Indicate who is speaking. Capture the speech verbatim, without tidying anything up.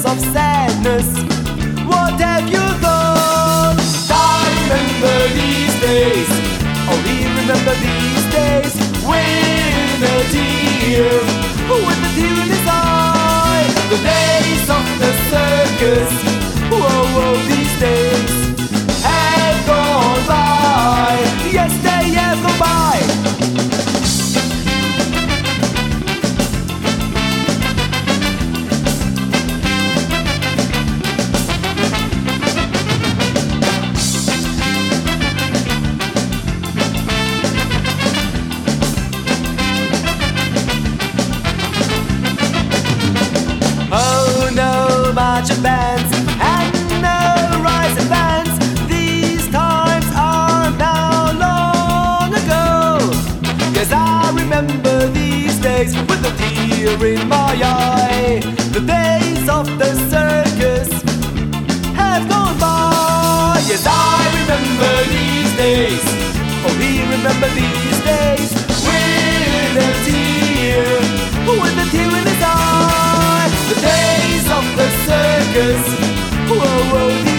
Speaker 1: tears of sadness. What have you done? I remember these days. Oh, we remember these days. With a tear, with a tear in his eye. The days of the circus. Whoa, whoa, these days have gone by. Yes, they have gone by. Oh no, marching bands and no rising bands. These times are now long ago. Yes, I remember these days with a tear in my eye. The days of the circus have gone by. Yes, I remember these days. Oh, we remember these days with a tear, with a tear in his eye. The days of the circus. Whoa, whoa.